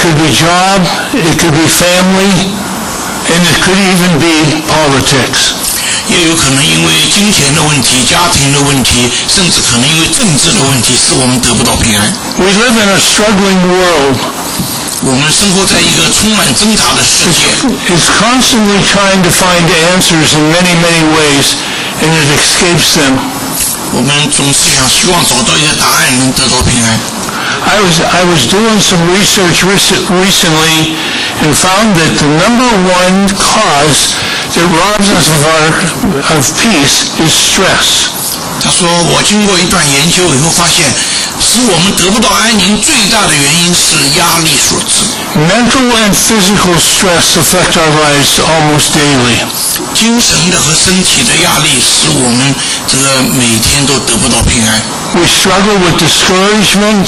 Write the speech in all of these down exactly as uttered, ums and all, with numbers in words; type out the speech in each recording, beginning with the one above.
could be job, it could be family, and it could even be politics. 也有可能因为金钱的问题、家庭的问题，甚至可能因为政治的问题，使我们得不到平安。 We live in a struggling world. 我们生活在一个充满挣扎的世界。 It's constantly trying to find answers in many, many ways, and it escapes them. 我们总是想希望找到一个答案，能得到平安。 I was I was doing some research recently and found that the number one cause that robs us of our of peace is stress. 他说，我经过一段研究以后发现，使我们得不到安宁最大的原因是压力所致。 Mental and physical stress affect our lives almost daily. 精神的和身体的压力使我们这个每天都得不到平安。 We struggle with discouragement,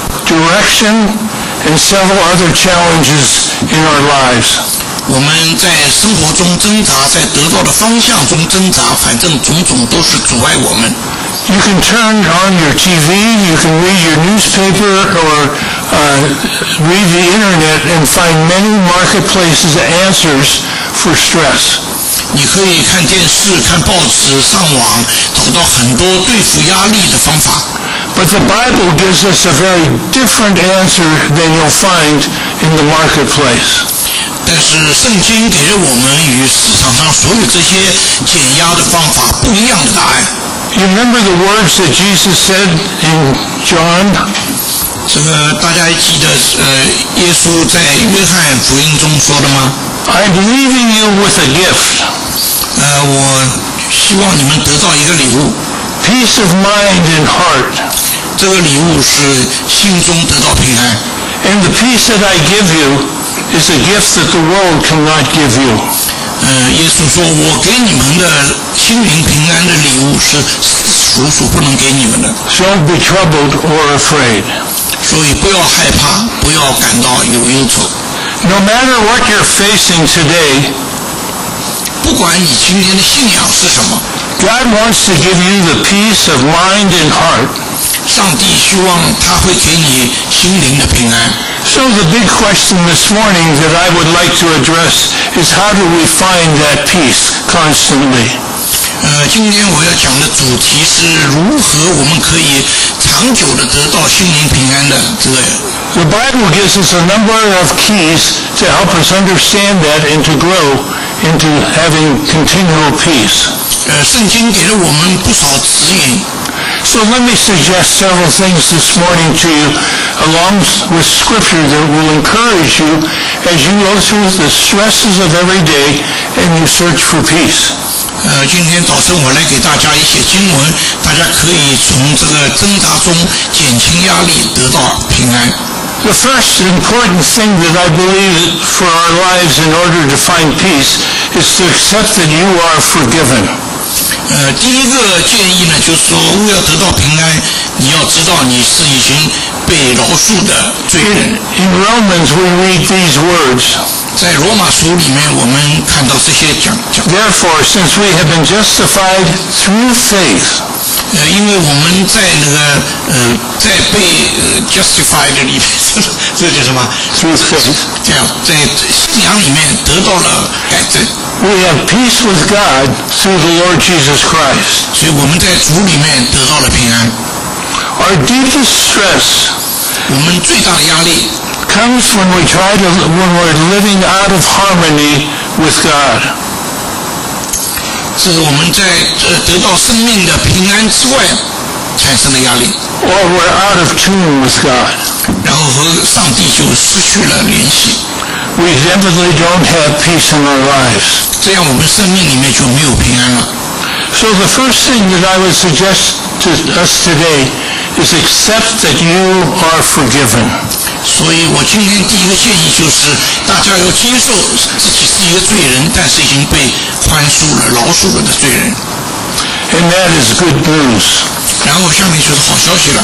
direction, and several other challenges in our lives. 我们在生活中挣扎，在得到的方向中挣扎，反正种种都是阻碍我们。 You can turn on your T V, you can read your newspaper, or uh, read the internet and find many marketplaces answers for stress. 你可以看电视、看报纸、上网，找到很多对付压力的方法。 But the Bible gives us a very different answer than you'll find in the marketplace. 但是圣经给了我们与市场上所有这些减压的方法不一样的答案。 You remember the words that Jesus said in John? 这个大家还记得呃，耶稣在约翰福音中说的吗 I'm leaving you with a gift. 呃，我希望你们得到一个礼物。 Peace of mind and heart. 这个礼物是心中得到平安。 And the peace that I give you is a gift that the world cannot give you. 呃，耶稣说，我给你们的心灵平安的礼物是属属不能给你们的。 So don't be troubled or afraid. 所以不要害怕，不要感到有忧愁。 No matter what you're facing today, 不管你今天的信仰是什么， God wants to give you the peace of mind and heart. 上帝希望他会给你心灵的平安。 So the big question this morning that I would like to address is how do we find that peace constantly? 呃，今天我要讲的主题是如何我们可以长久的得到心灵平安的这个。 The Bible gives us a number of keys to help us understand that and to grow into having continual peace. 呃，圣经给了我们不少指引。 So let me suggest several things this morning to you along with Scripture that will encourage you as you go through the stresses of every day and you search for peace. 呃，今天早晨我来给大家一些经文，大家可以从这个挣扎中减轻压力，得到平安。 The first important thing that I believe for our lives in order to find peace is to accept that you are forgiven. 呃，第一个建议呢，就是说，为了得到平安，你要知道你是已经被饶恕的罪人。 In Romans we read these words. 在罗马书里面，我们看到这些讲讲。 Therefore, since we have been justified through faith, 呃，因为我们在那个呃，在被呃 justified 里面，这叫什么 through faith, 这样在信仰里面得到了改正。 we have peace with God through the Lord Jesus Christ. 所以我们在主里面得到了平安。 Our deepest stress 我们最大的压力 comes when we try to when we're living out of harmony with God. 是我们在呃得到生命的平安之外产生的压力， Or we're out of tune with God. 然后和上帝就失去了联系， We evidently don't have peace in our lives. 这样我们生命里面就没有平安了。 So the first thing that I would suggest to us today is accept that you are forgiven. 所以我今天第一个建议就是，大家要接受自己是一个罪人，但是已经被宽恕了、饶恕了的罪人。 And that is good news. 然后下面就是好消息了。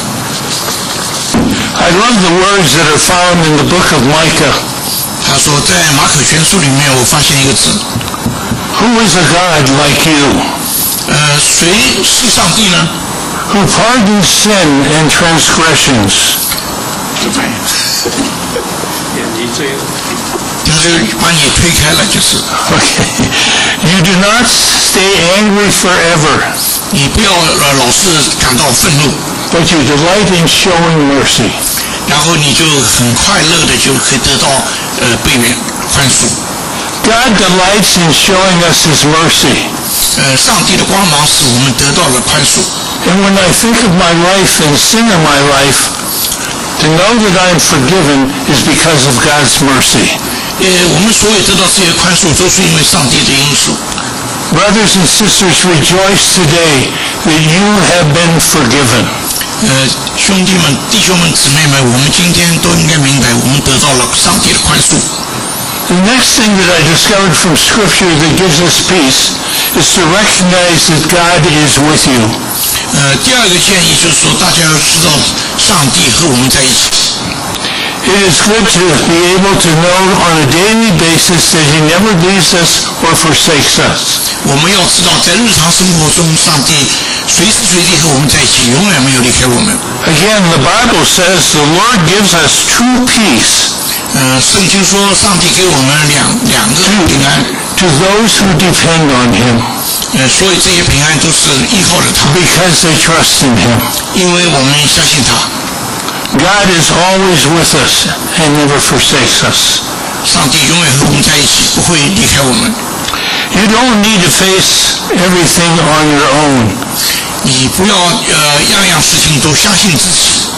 I love the words that are found in the book of Micah. 他说，在马可全书里面，我发现一个字， Who is a God like you, 呃，谁是上帝呢？ who pardons sin and transgressions, 就是把你推开了，就是。 Okay. You do not stay angry forever. 你不要呃老是感到愤怒。 But you delight in showing mercy. 然后你就很快乐的就可以得到呃被原宽恕。 God delights in showing us His mercy. 呃，上帝的光芒使我们得到了宽恕。 And when I think of my life and sin in my life, to know that I am forgiven is because of God's mercy. 呃，我们所有得到这些宽恕，都是因为上帝的因素。 Brothers and sisters, rejoice today that you have been forgiven. 呃，兄弟们、弟兄们、姊妹们，我们今天都应该明白，我们得到了上帝的宽恕。 The next thing that I discovered from Scripture that gives us peace is to recognize that God is with you. 呃，第二个建议就是说，大家要知道上帝和我们在一起。 It is good to be able to know on a daily basis that He never leaves us or forsakes us. 我们要知道，在日常生活中，上帝随时随地和我们在一起，永远没有离开我们。 Again, the Bible says the Lord gives us true peace. 呃，圣经说，上帝给我们两两个平安。 To those who depend on Him. 呃，所以这些平安都是依靠着他。 Because they trust in Him. 因为我们相信他。 God is always with us and never forsakes us. 上帝永远和我们在一起，不会离开我们。 You don't need to face everything on your own. 你不要呃样样事情都相信自己。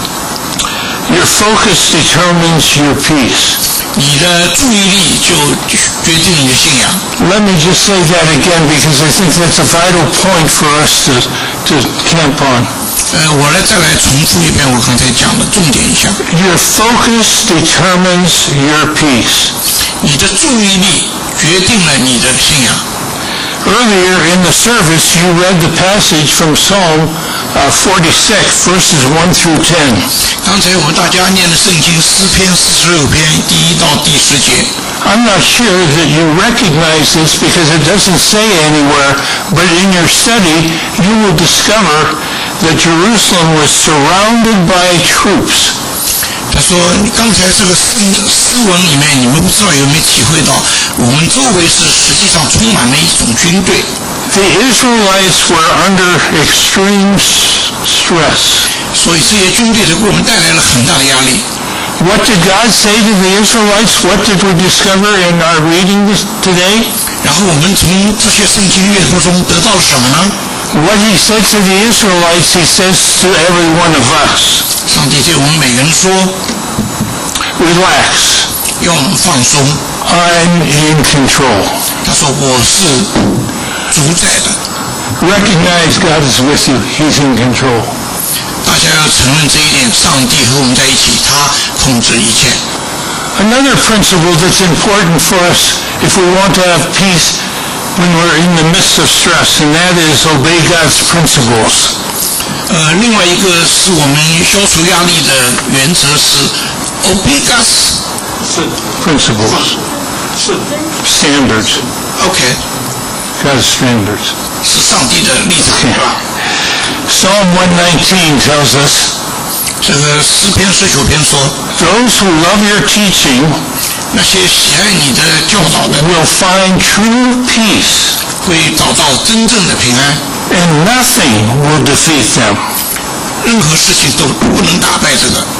Your focus determines your peace. 你的注意力就决定你的信仰。 Let me just say that again because I think that's a vital point for us to, to camp on. 呃，我来再来重复一遍我刚才讲的重点一下。 Your focus determines your peace. 你的注意力决定了你的信仰。 Earlier in the service, you read the passage from Psalm uh, forty-six, verses one through ten. 刚才我们大家念的圣经诗篇四十六篇第一到第十节。 I'm not sure that you recognize this because it doesn't say anywhere, but in your study, you will discover that Jerusalem was surrounded by troops. 他说：“刚才这个诗诗文里面，你们不知道有没有体会到，我们周围是实际上充满了一种军队。” The Israelites were under extreme stress. 所以这些军队给我们带来了很大的压力。 What did God say to the Israelites? What did we discover in our reading this today? 然后我们从这些圣经阅读中得到了什么呢？ What He said to the Israelites, He says to every one of us. 上帝对我们每个人说 Relax. 要我们放松。 I'm in control. 他说我是主宰的。 Recognize God is with you. He's in control. 大家要承认这一点，上帝和我们在一起，他控制一切。 Another principle that's important for us if we want to have peace when we're in the midst of stress, and that is obey God's principles. 呃，另外一个是我们消除压力的原则是 obey God's principles, standards. OK. God's standards. 是上帝的立场，是吧？ Psalm one nineteen tells us. 这个诗篇十九篇说 Those who love your teaching 那些喜爱你的教导的 will find true peace. 会找到真正的平安 And nothing will defeat them. 任何事情都不能打败这个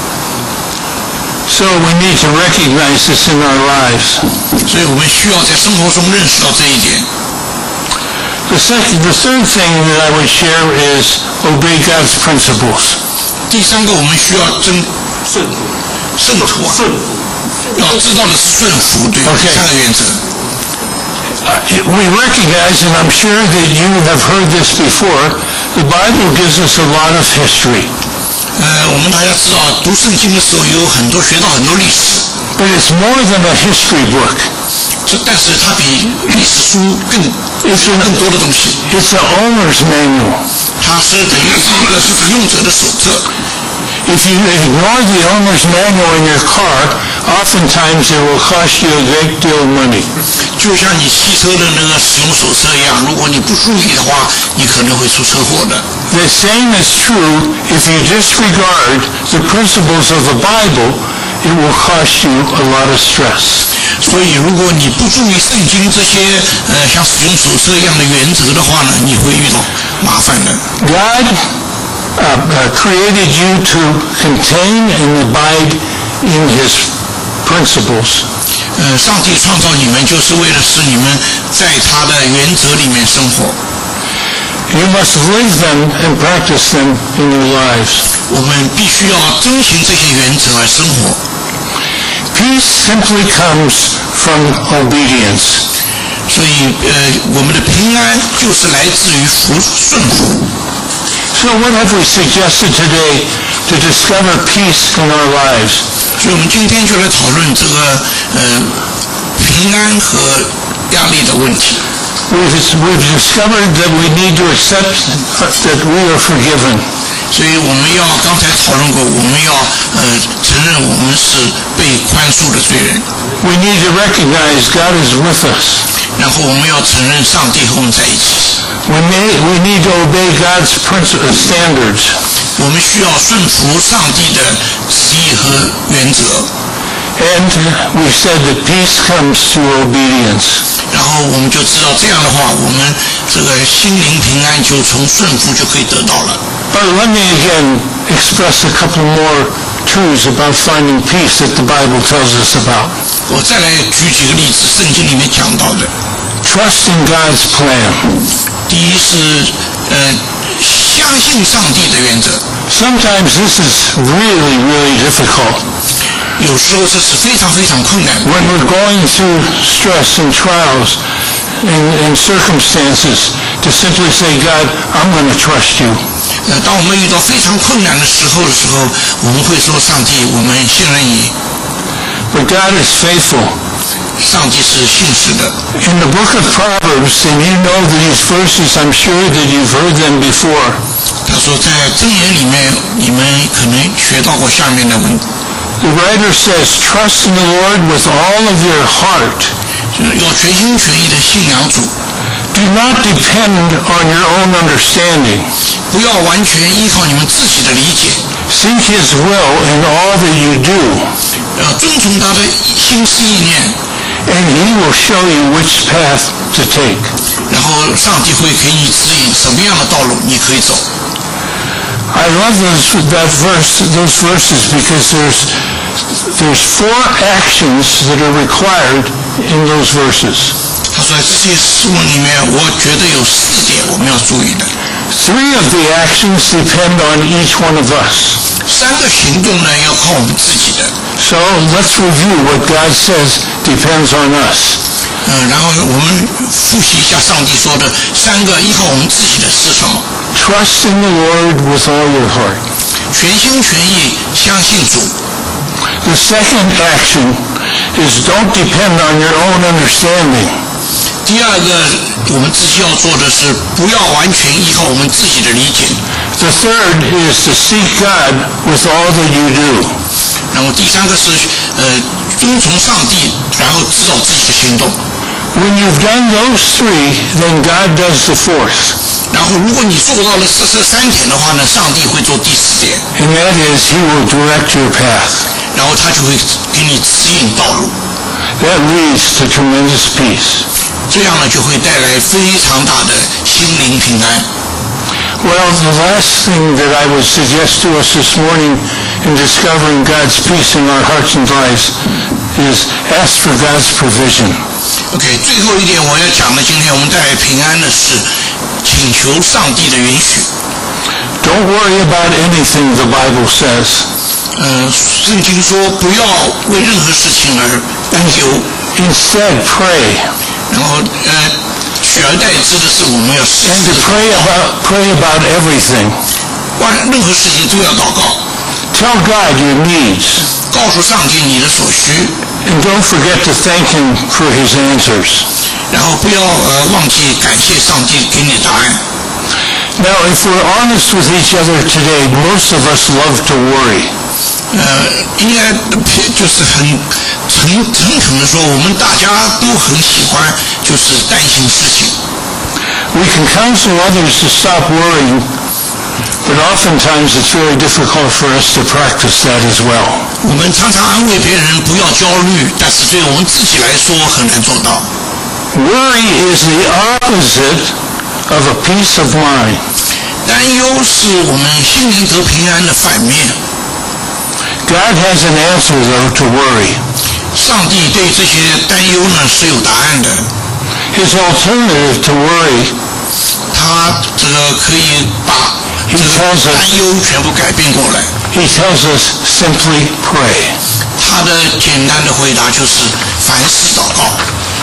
So we need to recognize this in our lives. 所以我们需要在生活中认识到这一点 The second, the third thing that I would share is obey God's principles. 第三个我们需要真顺服顺服顺服要知道的是顺服对 Okay. 三个原则 Uh, we recognize, and I'm sure that you have heard this before, the Bible gives us a lot of history. 呃，我们大家知道读圣经的时候有很多学到很多历史 But it's more than a history book. 这但是它比历史书更 It's 更 an, 多的东西 it's an owner's manual. 它是等于是一个是使用者的手册 If you ignore the owner's manual in your car, oftentimes it will cost you a great deal of money. 就像你汽车的那个使用手册一样，如果你不注意的话，你可能会出车祸的。 The same is true if you disregard the principles of the Bible it will cost you a lot of stress. 所以，如果你不注意圣经这些呃像使用手册一样的原则的话呢，你会遇到麻烦的。 God uh, uh, created you to contain and abide in His principles. 呃，上帝创造你们就是为了使你们在他的原则里面生活。 You must live them and practice them in your lives. 我们必须要遵循这些原则而生活。 Peace simply comes from obedience. 所以，呃，我们的平安就是来自于服顺服。 So what have we suggested today to discover peace in our lives? 所以我们今天就来讨论这个呃平安和压力的问题。 We've, we've discovered that we need to accept that we are forgiven. 所以我们要刚才讨论过，我们要呃承认我们是被宽恕的罪人。 We need to recognize God is with us. 然后我们要承认上帝和我们在一起。 We, may, we need to obey God's principles, standards. 我们需要顺服上帝的旨意和原则。 And we said that peace comes through obedience. 然后我们就知道这样的话，我们这个心灵平安就从顺服就可以得到了。 But let me again express a couple more truths about finding peace that the Bible tells us about. 我再来举几个例子，圣经里面讲到的。 Trust in God's plan. 第一是呃相信上帝的原则。 Sometimes this is really, really difficult. 有时候这是非常非常困难的。 When we're going through stress and trials and, and circumstances, to simply say, God, I'm going to trust you. 呃，当我们遇到非常困难的时候的时候，我们会说：上帝，我们信任你。 But God is faithful. 上帝是信实的。 In the book of Proverbs, and you know these verses, I'm sure that you've heard them before. 他说，在箴言里面，你们可能学到过下面的文。 The writer says, trust in the Lord with all of your heart. 就是要全心全意的信仰主。 Do not depend on your own understanding. 不要完全依靠你们自己的理解。 Seek His will in all that you do. 要遵从他的心思意念。 And He will show you which path to take. 然后上帝会给你指引什么样的道路你可以走。 I love those, that verse, those verses because there's, there's four actions that are required in those verses. 他说这些书里面，我觉得有四点我们要注意的。 Three of the actions depend on each one of us. 三个行动呢，要靠我们自己的。 So let's review what God says depends on us. 嗯，然后我们复习一下上帝说的三个依靠我们自己的是什么。 Trust in the Lord with all your heart. 全心全意相信主。 The second action is don't depend on your own understanding. 第二个，我们自己要做的是不要完全依靠我们自己的理解。 The third is to seek God with all that you do. 然后第三个是呃遵从上帝，然后指导自己的行动。 When you've done those three, then God does the fourth. 然后如果你做到了这这三点的话呢，上帝会做第四点。 And that is He will direct your path. 然后他就会给你指引道路。 That leads to tremendous peace. 这样呢，就会带来非常大的心灵平安。 Well, the last thing that I would suggest to us this morning in discovering God's peace in our hearts and lives is ask for God's provision. OK， 最后一点我要讲的，今天我们带来平安的是请求上帝的允许。 Don't worry about anything, the Bible says. 呃，圣经说不要为任何事情而担忧。 Instead, pray. 然后呃，取而代之的是我们要 And to pray about, pray about everything. 万任何事情都要祷告。 Tell God your needs. 告诉上帝你的所需。 And don't forget to thank Him for His answers. 然后不要呃忘记感谢上帝给你的答案。 Now, if we're honest with each other today, most of us love to worry. 呃，应该就是很诚诚恳的说，我们大家都很喜欢就是担心事情。 We can counsel others to stop worrying, but oftentimes it's very difficult for us to practice that as well. 我们常常安慰别人不要焦虑，但是对我们自己来说很难做到。 Worry is the opposite of a peace of mind. 担忧是我们心灵得平安的反面。 God has an answer, though, to worry. 上帝对这些担忧呢是有答案的。 His alternative to worry, 他这个可以把这个担忧全部改变过来。 He tells us simply pray. 他的简单的回答就是凡事祷告。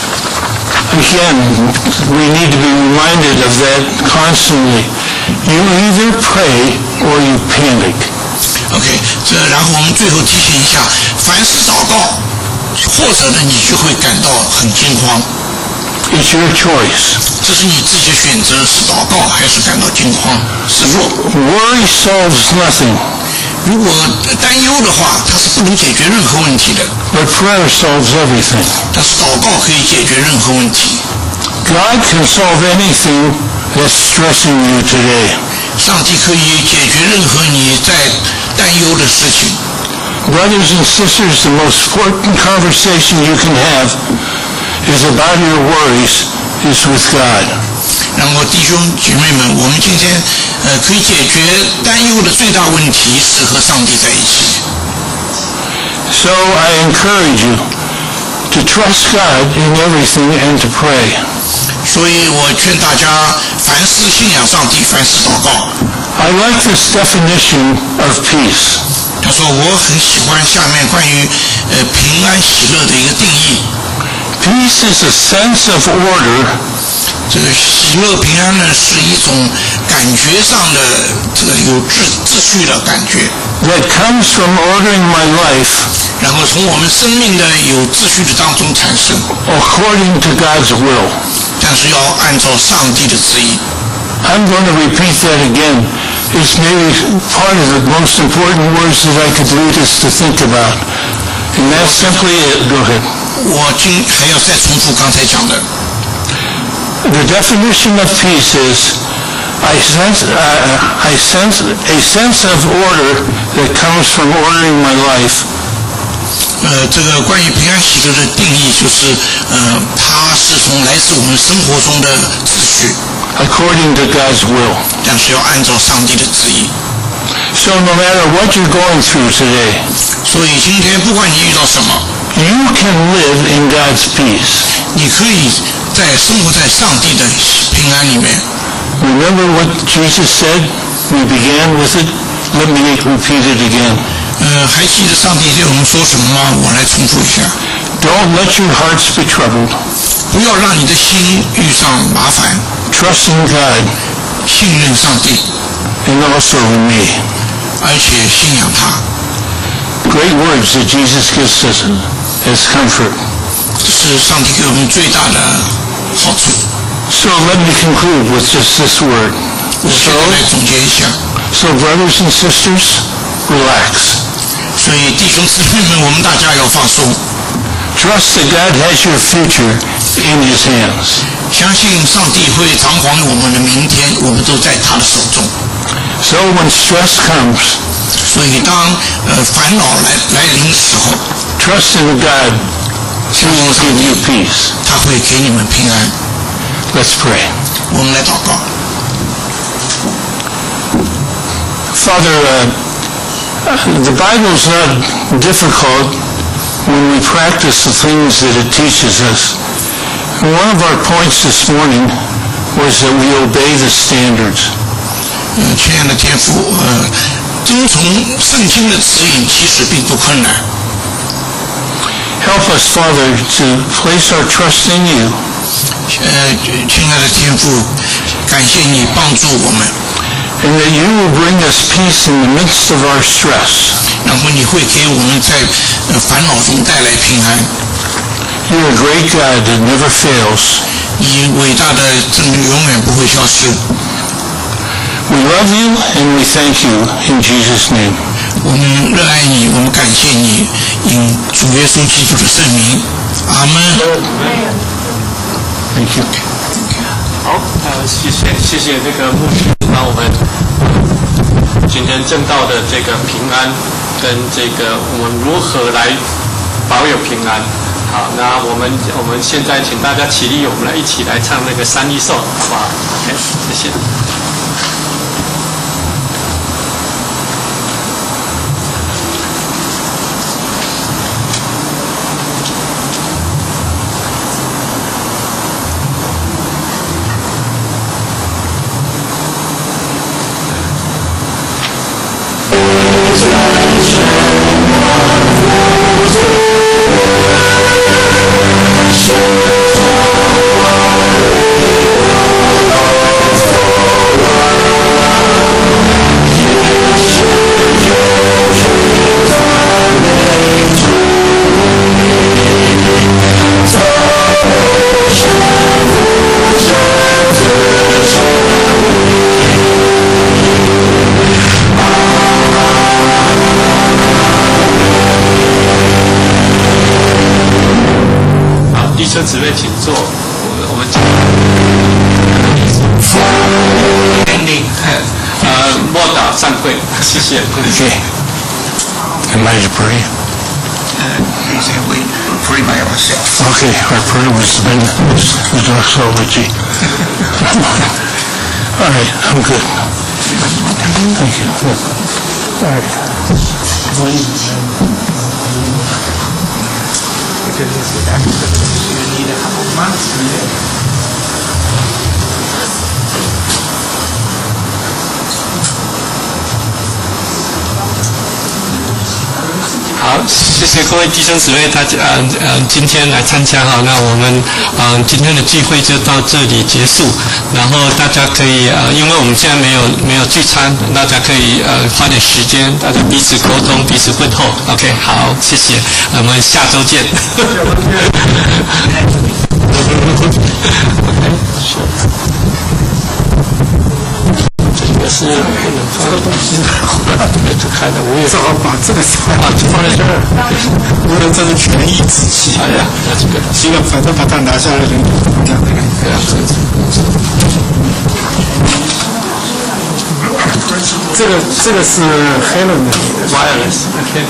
Again, we need to be reminded of that constantly. You either pray or you panic. OK， 这然后我们最后提醒一下，凡是祷告，或者呢你就会感到很惊慌。 It's your choice. 这是你自己的选择，是祷告还是感到惊慌？是否 Worry solves nothing. 如果担忧的话，它是不能解决任何问题的。 But prayer solves everything. 但是祷告可以解决任何问题。 God can solve anything that's stressing you today. 上帝可以解决任何你在担忧的事情。 Brothers and sisters, the most important conversation you can have is about your worries is with God. 然后弟兄姐妹们，我们今天呃可以解决担忧的最大问题是和上帝在一起。 So I encourage you to trust God in everything and to pray. 所以我劝大家，凡事信仰上帝，凡事祷告。 I like this definition of peace. 他说我很喜欢下面关于呃平安喜乐的一个定义。 Peace is a sense of order. 这个喜乐平安呢，是一种感觉上的这个有秩秩序的感觉。 That comes from ordering my life. 然后从我们生命的有秩序的当中产生。 According to God's will. 但是要按照上帝的旨意。 I'm going to repeat that again. It's maybe part of the most important words that I could lead us to think about. And that's simply it. Go ahead. 我今还要再重复刚才讲的。 The definition of peace is I sense, uh, I sense a sense of order that comes from ordering my life. 呃，这个关于平安喜乐的定义就是，呃，它是从来自我们生活中的秩序。 According to God's will. 但是要按照上帝的旨意。 So no matter what you're going through today. 所以今天不管你遇到什么 You can live in God's peace. 你可以在生活在上帝的平安里面。 Remember what Jesus said? We began with it. Let me repeat it again. 呃，还记得上帝对我们说什么吗？我来重复一下。 Don't let your hearts be troubled. 不要让你的心遇上麻烦。 Trust in God. 信任上帝。 And also in me. 而且信仰他。 Great words that Jesus gives us as comfort. 这是上帝给我们最大的好处。 So let me conclude with just this word. 我现在来总结一下。 So brothers and sisters, relax. 所以弟兄姊妹们，我们大家要放松。 Trust that God has your future in His hands. 相信上帝会掌管我们的明天，我们都在他的手中。 So when stress comes, 所以当呃烦恼来来临的时候 trust in God. He will give you peace. 他会给你们平安。 Let's pray. 我们来祷告。 Father, uh, the Bible is not difficult when we practice the things that it teaches us. And one of our points this morning was that we obey the standards. 呃，亲爱的天父，呃，遵从圣经的指引其实并不困难。 Help us, Father, to place our trust in you. 呃，亲爱的天父，感谢你帮助我们。 And that you will bring us peace in the midst of our stress. 然后你会给我们在呃烦恼中带来平安。 You're a great God that never fails. 你伟大的真永远不会消失。 We love you and we thank you in Jesus' name. 我们热爱你，我们感谢你，因主耶稣基督的圣名，阿门。 Thank you. 好，呃，谢谢谢谢这个牧师帮我们。 今天证道的这个平安，跟这个我们如何来保有平安。好，那我们我们现在请大家起立，我们来一起来唱那个三一颂，好不好 ？OK， 谢谢。弟兄姊妹，请坐。我们呃，默祷散会，谢谢。 Okay. Am I to pray? He said we pray by ourselves. Okay, our prayer was been the doxology. All right, I'm good. Thank you. All right. You need a couple of months to live. 好，谢谢各位弟兄姊妹，大家呃呃今天来参加哈，那我们呃今天的聚会就到这里结束，然后大家可以呃，因为我们现在没有没有聚餐，大家可以呃花点时间，大家彼此沟通，彼此问候。OK， 好，谢谢，我们下周见。这个是不能放的东西，这开的我也只好把这个放放在这儿， 无论这是权宜之计。 哎呀，那这个这个反正把它拿下来，人这样的。 对啊， 这个这个是 Helen 的 wireless， OK，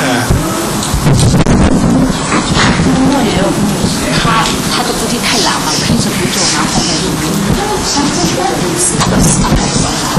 他他的肢体太懒了，平时不做，然后后面就